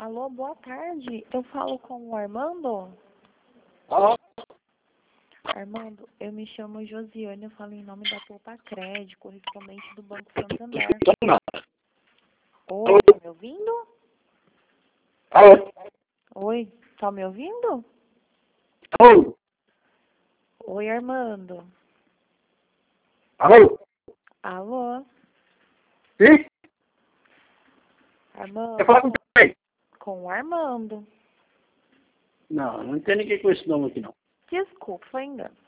Alô, boa tarde. Eu falo com o Armando? Alô? Armando, eu me chamo Josiane, eu falo em nome da Poupa Crédito, correspondente do Banco Santander. Oi, tá me ouvindo? Alô? Oi, tá me ouvindo? Alô? Oi, Armando. Alô? Alô? Sim? Armando, Quer falar com quem? com o Armando. Não tem ninguém com esse nome aqui, não. Desculpa, foi engano.